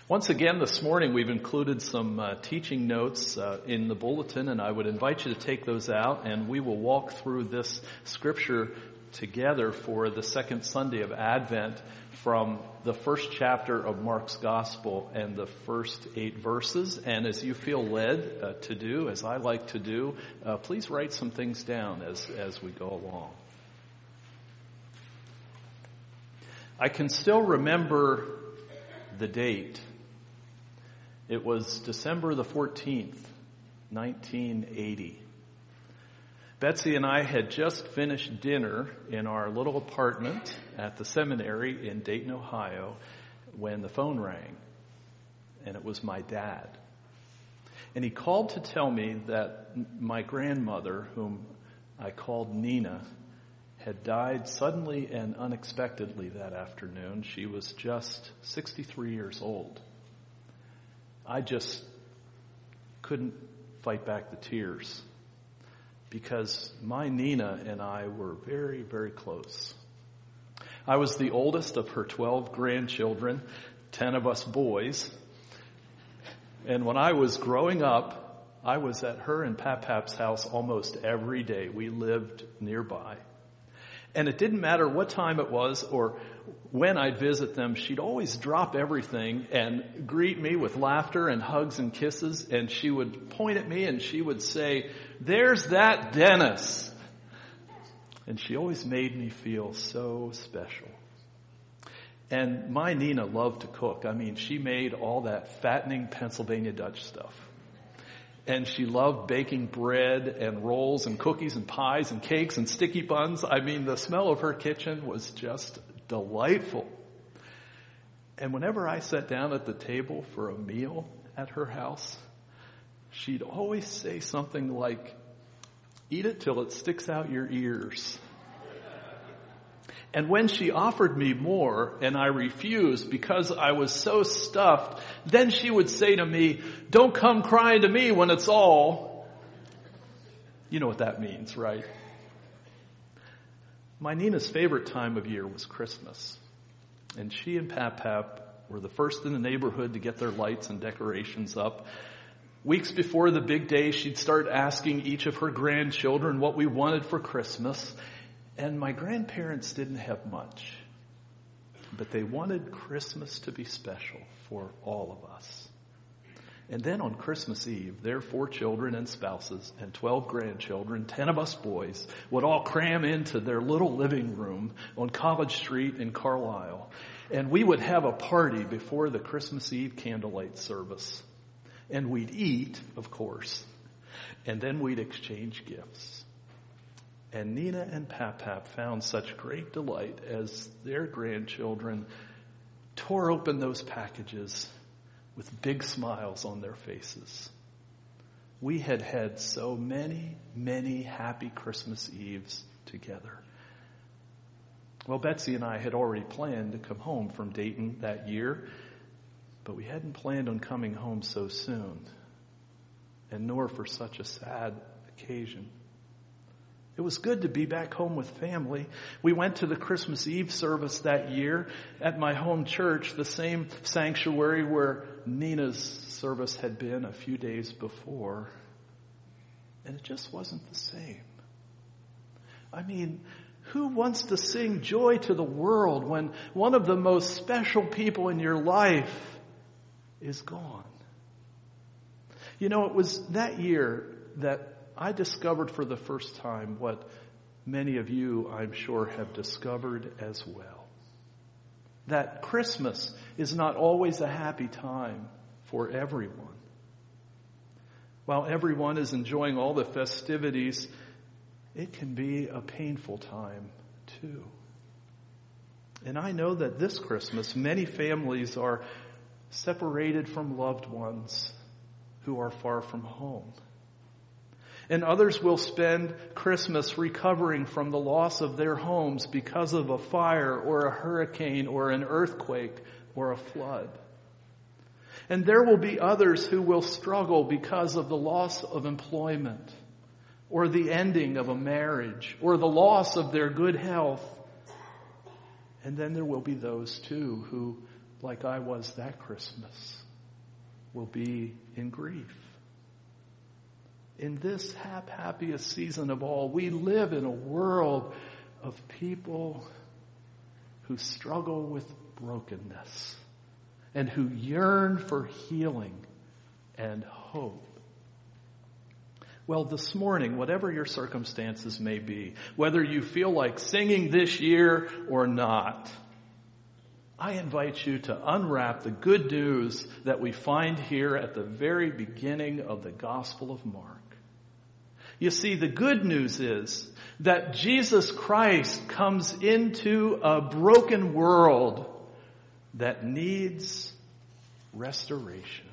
Once again, this morning we've included some teaching notes in the bulletin, and I would invite you to take those out, and we will walk through this scripture together for the second Sunday of Advent from the first chapter of Mark's Gospel and the first 8 verses. And as you feel led to do, as I like to do, please write some things down as we go along. I can still remember the date. It was December the 14th, 1980. Betsy and I had just finished dinner in our little apartment at the seminary in Dayton, Ohio, when the phone rang, and it was my dad. And he called to tell me that my grandmother, whom I called Nina, had died suddenly and unexpectedly that afternoon. She was just 63 years old. I just couldn't fight back the tears because my Nina and I were very, very close. I was the oldest of her 12 grandchildren, 10 of us boys. And when I was growing up, I was at her and Pap's house almost every day. We lived nearby. And it didn't matter what time it was or when I'd visit them, she'd always drop everything and greet me with laughter and hugs and kisses. And she would point at me and she would say, "There's that Dennis." And she always made me feel so special. And my Nina loved to cook. I mean, she made all that fattening Pennsylvania Dutch stuff. And she loved baking bread and rolls and cookies and pies and cakes and sticky buns. I mean, the smell of her kitchen was just delightful. And whenever I sat down at the table for a meal at her house, she'd always say something like, "Eat it till it sticks out your ears." And when she offered me more and I refused because I was so stuffed, then she would say to me, "Don't come crying to me when it's all." You know what that means, right? My Nina's favorite time of year was Christmas. And she and Pap were the first in the neighborhood to get their lights and decorations up. Weeks before the big day, she'd start asking each of her grandchildren what we wanted for Christmas. And my grandparents didn't have much, but they wanted Christmas to be special for all of us. And then on Christmas Eve, their 4 children and spouses and 12 grandchildren, 10 of us boys, would all cram into their little living room on College Street in Carlisle. And we would have a party before the Christmas Eve candlelight service. And we'd eat, of course, and then we'd exchange gifts. And Nina and Pap found such great delight as their grandchildren tore open those packages with big smiles on their faces. We had had so many, many happy Christmas Eves together. Well, Betsy and I had already planned to come home from Dayton that year, but we hadn't planned on coming home so soon, and nor for such a sad occasion. It was good to be back home with family. We went to the Christmas Eve service that year at my home church, the same sanctuary where Nina's service had been a few days before. And it just wasn't the same. I mean, who wants to sing joy to the world when one of the most special people in your life is gone? You know, it was that year that I discovered for the first time what many of you, I'm sure, have discovered as well. That Christmas is not always a happy time for everyone. While everyone is enjoying all the festivities, it can be a painful time too. And I know that this Christmas, many families are separated from loved ones who are far from home. And others will spend Christmas recovering from the loss of their homes because of a fire or a hurricane or an earthquake or a flood. And there will be others who will struggle because of the loss of employment or the ending of a marriage or the loss of their good health. And then there will be those too who, like I was that Christmas, will be in grief. In this happiest season of all, we live in a world of people who struggle with brokenness and who yearn for healing and hope. Well, this morning, whatever your circumstances may be, whether you feel like singing this year or not, I invite you to unwrap the good news that we find here at the very beginning of the Gospel of Mark. You see, the good news is that Jesus Christ comes into a broken world that needs restoration.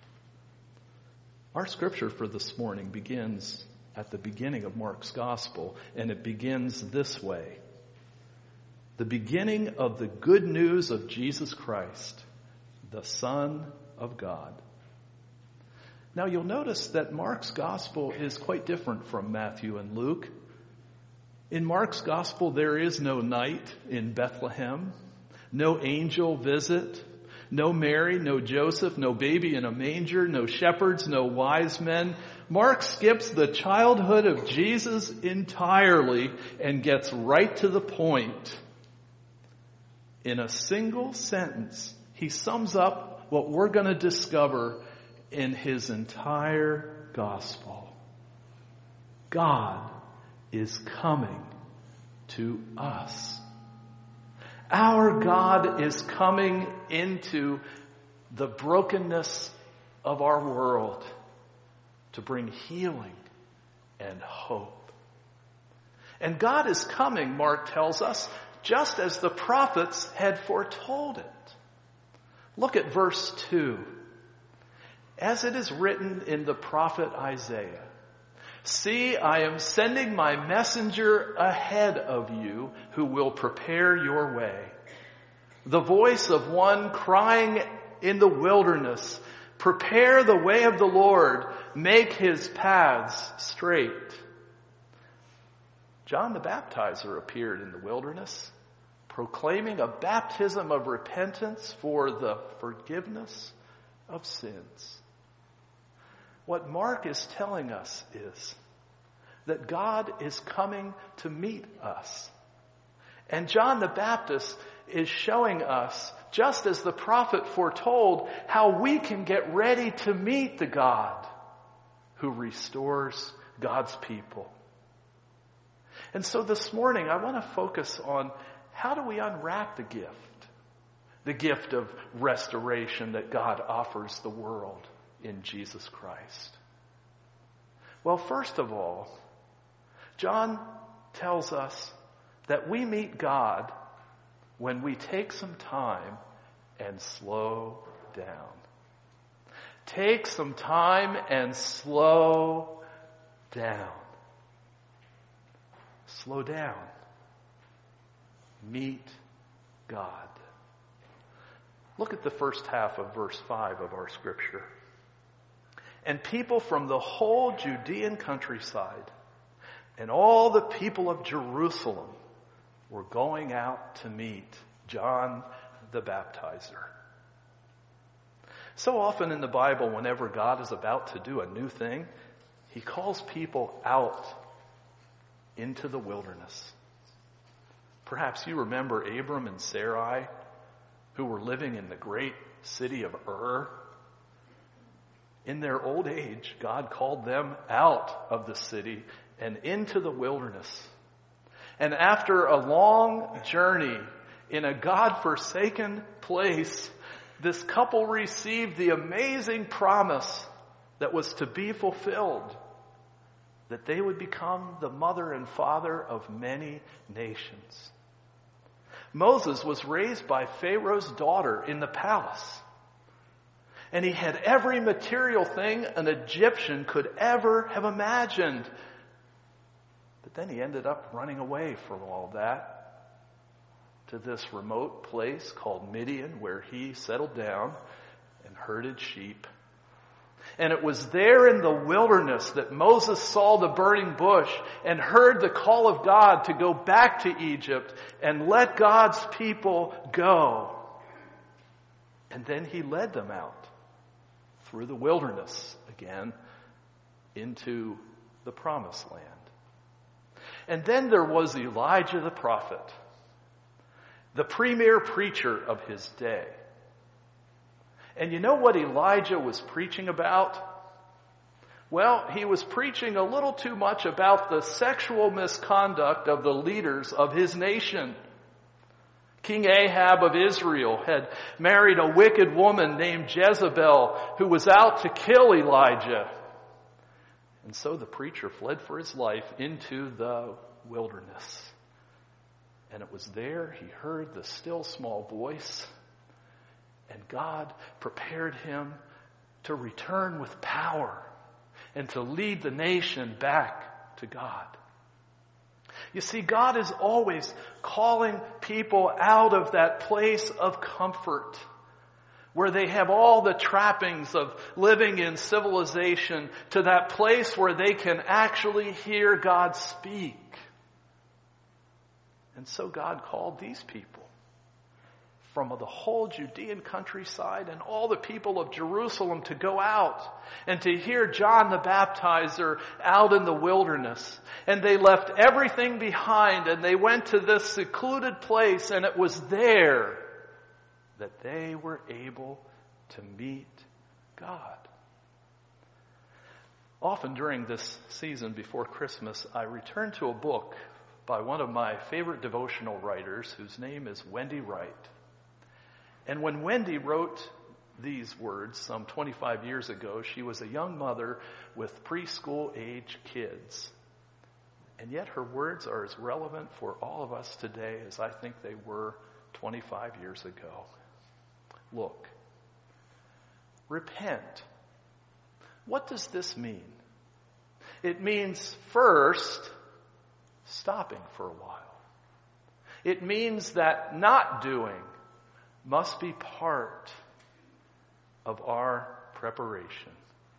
Our scripture for this morning begins at the beginning of Mark's Gospel, and it begins this way. The beginning of the good news of Jesus Christ, the Son of God. Now you'll notice that Mark's Gospel is quite different from Matthew and Luke. In Mark's Gospel, there is no night in Bethlehem, no angel visit, no Mary, no Joseph, no baby in a manger, no shepherds, no wise men. Mark skips the childhood of Jesus entirely and gets right to the point. In a single sentence, he sums up what we're going to discover in his entire gospel. God is coming to us. Our God is coming into the brokenness of our world to bring healing and hope. And God is coming, Mark tells us, just as the prophets had foretold it. Look at verse 2. As it is written in the prophet Isaiah, "See, I am sending my messenger ahead of you who will prepare your way. The voice of one crying in the wilderness, prepare the way of the Lord, make his paths straight." John the Baptizer appeared in the wilderness, proclaiming a baptism of repentance for the forgiveness of sins. What Mark is telling us is that God is coming to meet us. And John the Baptist is showing us, just as the prophet foretold, how we can get ready to meet the God who restores God's people. And so this morning, I want to focus on how do we unwrap the gift of restoration that God offers the world in Jesus Christ. Well, first of all, John tells us that we meet God when we take some time and slow down. Take some time and slow down. Slow down. Meet God. Look at the first half of verse 5 of our scripture. "And people from the whole Judean countryside and all the people of Jerusalem were going out to meet John the Baptizer." So often in the Bible, whenever God is about to do a new thing, he calls people out into the wilderness. Perhaps you remember Abram and Sarai, who were living in the great city of Ur. In their old age, God called them out of the city and into the wilderness. And after a long journey in a God-forsaken place, this couple received the amazing promise that was to be fulfilled, that they would become the mother and father of many nations. Moses was raised by Pharaoh's daughter in the palace. And he had every material thing an Egyptian could ever have imagined. But then he ended up running away from all that to this remote place called Midian, where he settled down and herded sheep. And it was there in the wilderness that Moses saw the burning bush and heard the call of God to go back to Egypt and let God's people go. And then he led them out through the wilderness again into the promised land. And then there was Elijah the prophet, the premier preacher of his day. And you know what Elijah was preaching about? Well, he was preaching a little too much about the sexual misconduct of the leaders of his nation. King Ahab of Israel had married a wicked woman named Jezebel who was out to kill Elijah. And so the preacher fled for his life into the wilderness. And it was there he heard the still small voice, and God prepared him to return with power and to lead the nation back to God. You see, God is always calling people out of that place of comfort where they have all the trappings of living in civilization to that place where they can actually hear God speak. And so God called these people from the whole Judean countryside and all the people of Jerusalem to go out and to hear John the Baptizer out in the wilderness. And they left everything behind and they went to this secluded place, and it was there that they were able to meet God. Often during this season before Christmas, I return to a book by one of my favorite devotional writers whose name is Wendy Wright. And when Wendy wrote these words some 25 years ago, she was a young mother with preschool-age kids. And yet her words are as relevant for all of us today as I think they were 25 years ago. Look, repent. What does this mean? It means, first, stopping for a while. It means that not doing must be part of our preparation.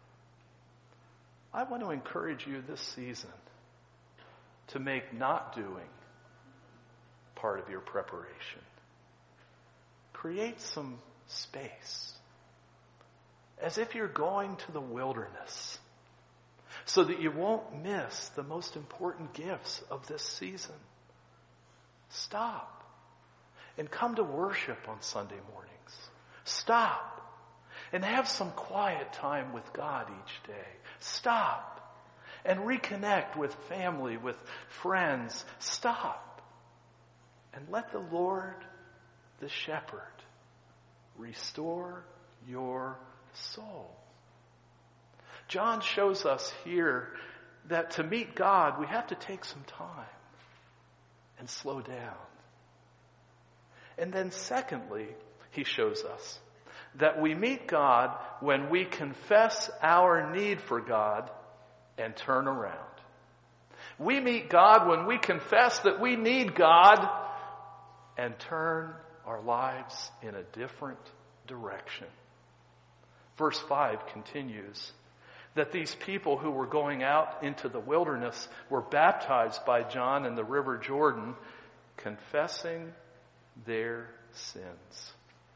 I want to encourage you this season to make not doing part of your preparation. Create some space, as if you're going to the wilderness, so that you won't miss the most important gifts of this season. Stop and come to worship on Sunday mornings. Stop and have some quiet time with God each day. Stop and reconnect with family, with friends. Stop and let the Lord, the shepherd, restore your soul. John shows us here that to meet God, we have to take some time and slow down. And then secondly, he shows us that we meet God when we confess our need for God and turn around. We meet God when we confess that we need God and turn our lives in a different direction. Verse 5 continues that these people who were going out into the wilderness were baptized by John in the river Jordan, confessing their sins.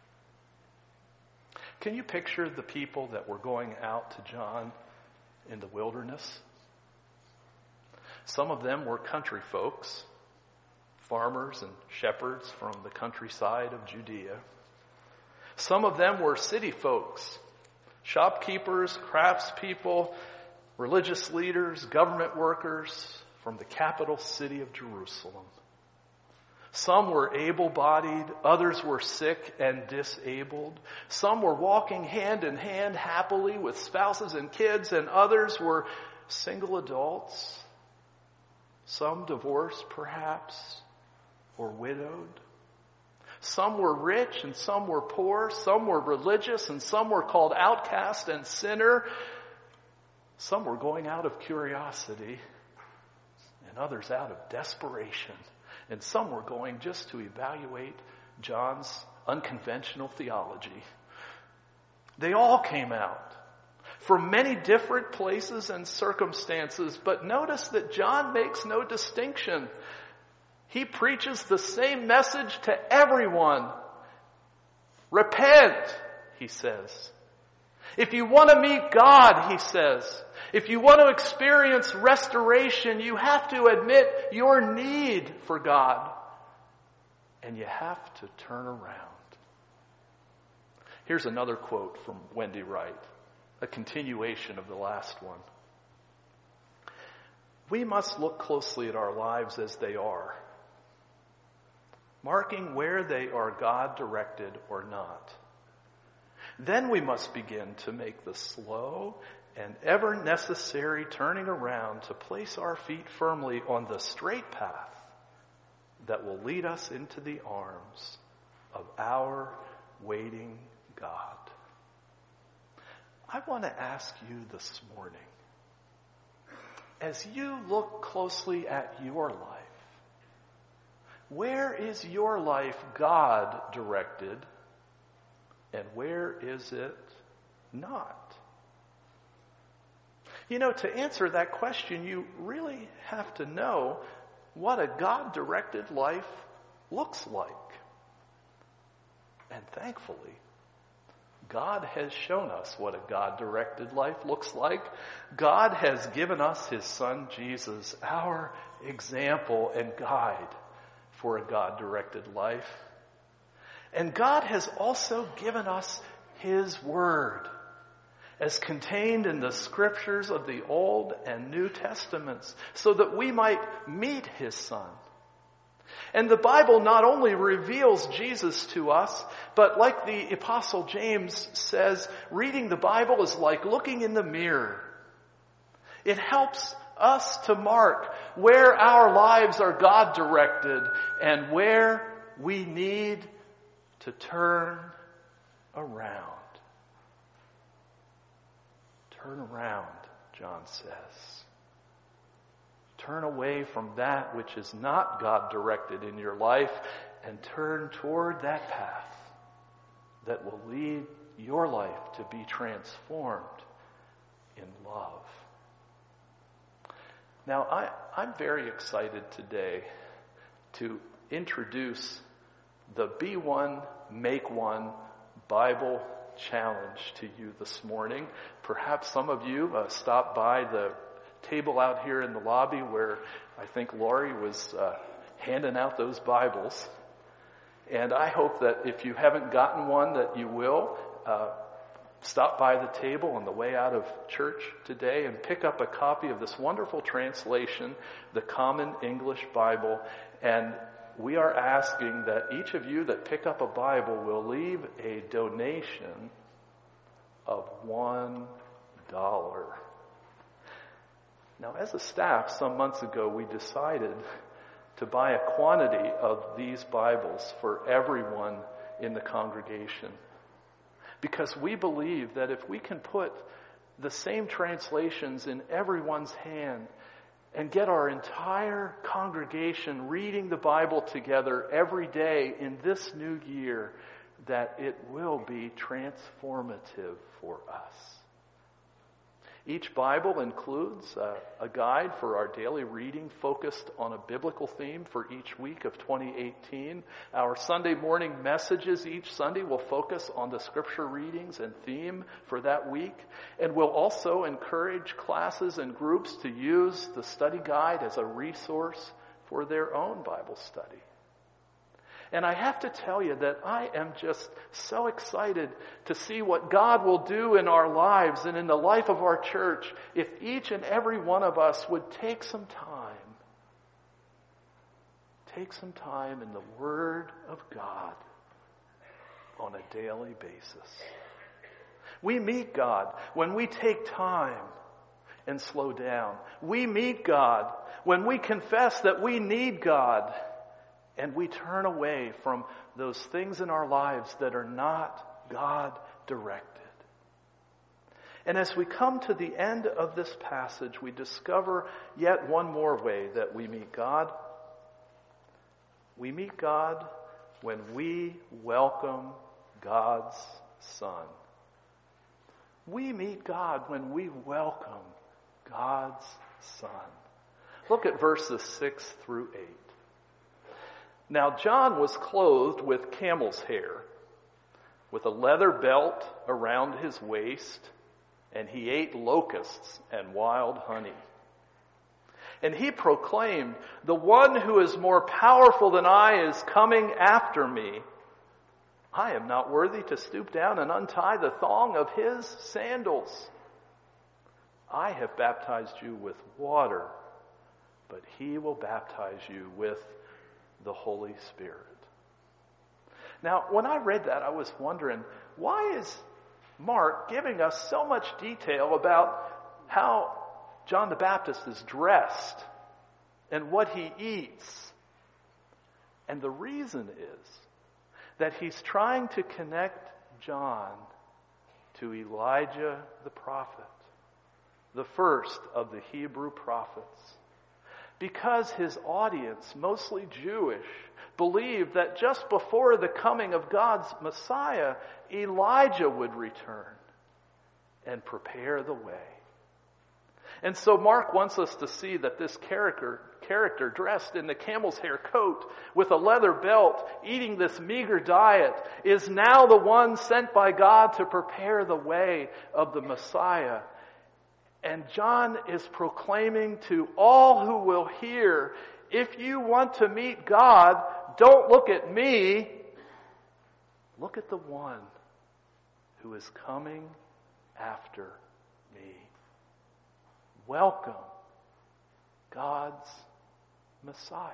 Can you picture the people that were going out to John in the wilderness? Some of them were country folks, farmers and shepherds from the countryside of Judea. Some of them were city folks, shopkeepers, craftspeople, religious leaders, government workers from the capital city of Jerusalem. Some were able-bodied, others were sick and disabled. Some were walking hand in hand happily with spouses and kids, and others were single adults. Some divorced, perhaps, or widowed. Some were rich and some were poor. Some were religious and some were called outcast and sinner. Some were going out of curiosity and others out of desperation. And some were going just to evaluate John's unconventional theology. They all came out from many different places and circumstances, but notice that John makes no distinction. He preaches the same message to everyone. Repent he says. If you want to meet God, he says, if you want to experience restoration, you have to admit your need for God. And you have to turn around. Here's another quote from Wendy Wright, a continuation of the last one. We must look closely at our lives as they are, marking where they are God-directed or not. Then we must begin to make the slow and ever necessary turning around to place our feet firmly on the straight path that will lead us into the arms of our waiting God. I want to ask you this morning, as you look closely at your life, where is your life God-directed and where is it not? You know, to answer that question, you really have to know what a God-directed life looks like. And thankfully, God has shown us what a God-directed life looks like. God has given us His Son, Jesus, our example and guide for a God-directed life. And God has also given us His Word, as contained in the Scriptures of the Old and New Testaments, so that we might meet His Son. And the Bible not only reveals Jesus to us, but like the Apostle James says, reading the Bible is like looking in the mirror. It helps us to mark where our lives are God-directed and where we need to turn around. Turn around, John says. Turn away from that which is not God-directed in your life and turn toward that path that will lead your life to be transformed in love. Now, I'm very excited today to introduce the Be One, Make One Bible Challenge to you this morning. Perhaps some of you stopped by the table out here in the lobby where I think Laurie was handing out those Bibles. And I hope that if you haven't gotten one, that you will stop by the table on the way out of church today and pick up a copy of this wonderful translation, the Common English Bible. And we are asking that each of you that pick up a Bible will leave a donation of $1. Now, as a staff, some months ago, we decided to buy a quantity of these Bibles for everyone in the congregation. Because we believe that if we can put the same translations in everyone's hand and get our entire congregation reading the Bible together every day in this new year, that it will be transformative for us. Each Bible includes a guide for our daily reading focused on a biblical theme for each week of 2018. Our Sunday morning messages each Sunday will focus on the scripture readings and theme for that week. And we'll also encourage classes and groups to use the study guide as a resource for their own Bible study. And I have to tell you that I am just so excited to see what God will do in our lives and in the life of our church if each and every one of us would take some time in the Word of God on a daily basis. We meet God when we take time and slow down. We meet God when we confess that we need God. And we turn away from those things in our lives that are not God-directed. And as we come to the end of this passage, we discover yet one more way that we meet God. We meet God when we welcome God's Son. We meet God when we welcome God's Son. Look at verses 6 through 8. Now John was clothed with camel's hair, with a leather belt around his waist, and he ate locusts and wild honey. And he proclaimed, "The one who is more powerful than I is coming after me. I am not worthy to stoop down and untie the thong of his sandals. I have baptized you with water, but he will baptize you with the Holy Spirit." Now, when I read that, I was wondering, why is Mark giving us so much detail about how John the Baptist is dressed and what he eats? And the reason is that he's trying to connect John to Elijah the prophet, the first of the Hebrew prophets. Because his audience, mostly Jewish, believed that just before the coming of God's Messiah, Elijah would return and prepare the way. And so Mark wants us to see that this character dressed in the camel's hair coat with a leather belt, eating this meager diet, is now the one sent by God to prepare the way of the Messiah. And John is proclaiming to all who will hear, if you want to meet God, don't look at me. Look at the one who is coming after me. Welcome, God's Messiah.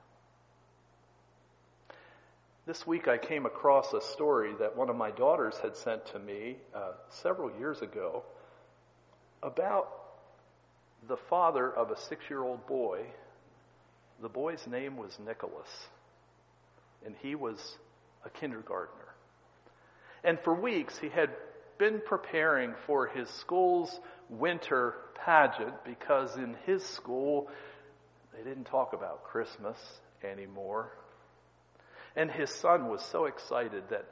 This week I came across a story that one of my daughters had sent to me several years ago about the father of a 6-year-old boy. The boy's name was Nicholas, and he was a kindergartner. And for weeks he had been preparing for his school's winter pageant, because in his school they didn't talk about Christmas anymore. And his son was so excited that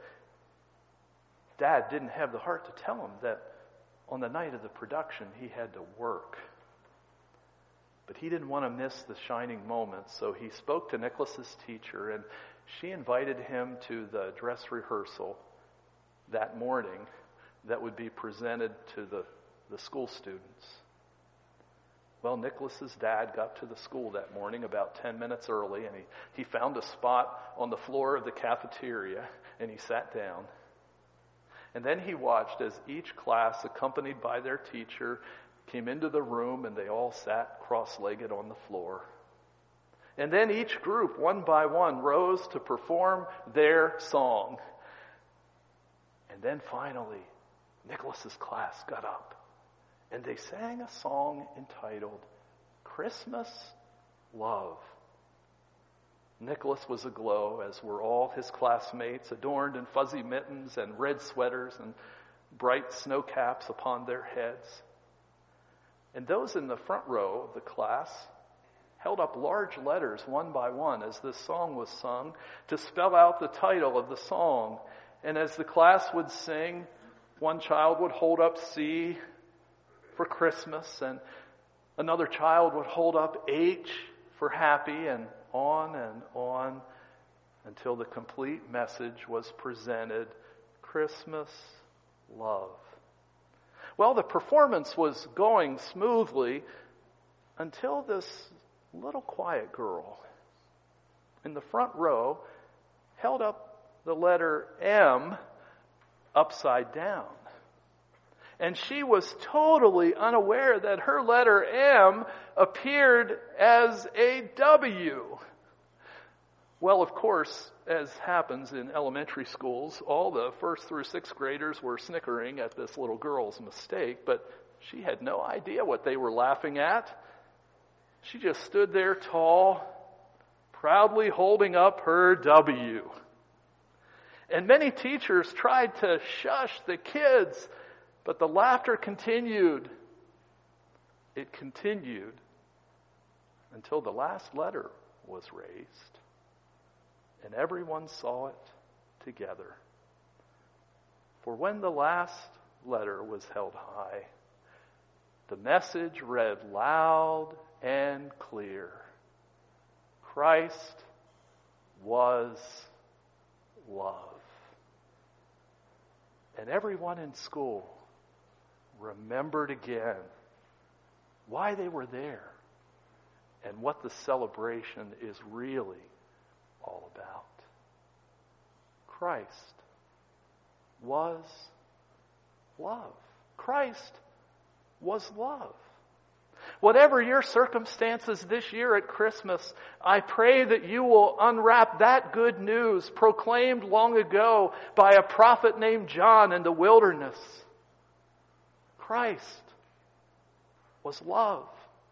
Dad didn't have the heart to tell him that on the night of the production he had to work. But he didn't want to miss the shining moment, so he spoke to Nicholas's teacher, and she invited him to the dress rehearsal that morning that would be presented to the school students. Well, Nicholas's dad got to the school that morning about 10 minutes early, and he found a spot on the floor of the cafeteria, and he sat down. And then he watched as each class, accompanied by their teacher, came into the room, and they all sat cross-legged on the floor. And then each group, one by one, rose to perform their song. And then finally, Nicholas's class got up, and they sang a song entitled Christmas Love. Nicholas was aglow, as were all his classmates, adorned in fuzzy mittens and red sweaters and bright snow caps upon their heads. And those in the front row of the class held up large letters one by one as this song was sung to spell out the title of the song. And as the class would sing, one child would hold up C for Christmas, and another child would hold up H for happy, and on until the complete message was presented: Christmas love. Well, the performance was going smoothly until this little quiet girl in the front row held up the letter M upside down. And she was totally unaware that her letter M appeared as a W. Well, of course, as happens in elementary schools, all the 1st through 6th graders were snickering at this little girl's mistake, but she had no idea what they were laughing at. She just stood there tall, proudly holding up her W. And many teachers tried to shush the kids, but the laughter continued. It continued until the last letter was raised, and everyone saw it together. For when the last letter was held high, the message read loud and clear: Christ was love. and everyone in school remembered again why they were there and what the celebration is really all about. Christ was love. Christ was love. Whatever your circumstances this year at Christmas, I pray that you will unwrap that good news proclaimed long ago by a prophet named John in the wilderness. Christ was love.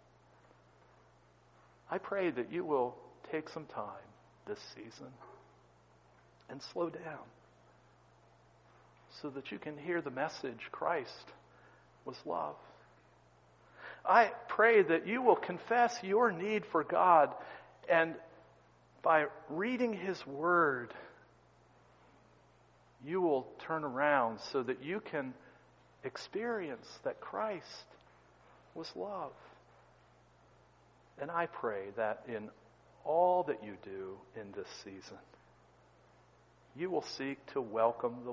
I pray that you will take some time this season and slow down so that you can hear the message Christ was love. I pray that you will confess your need for God, and by reading His Word, you will turn around so that you can experience that Christ was love. And I pray that in all that you do in this season, you will seek to welcome the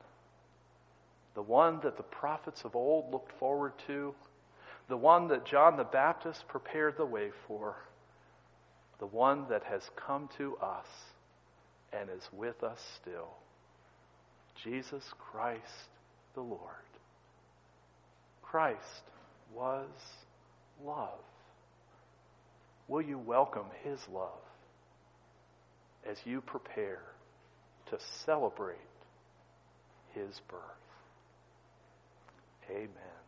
one that the prophets of old looked forward to, the one that John the Baptist prepared the way for, the one that has come to us and is with us still, Jesus Christ the Lord. Christ was love. Will you welcome His love as you prepare to celebrate His birth? Amen.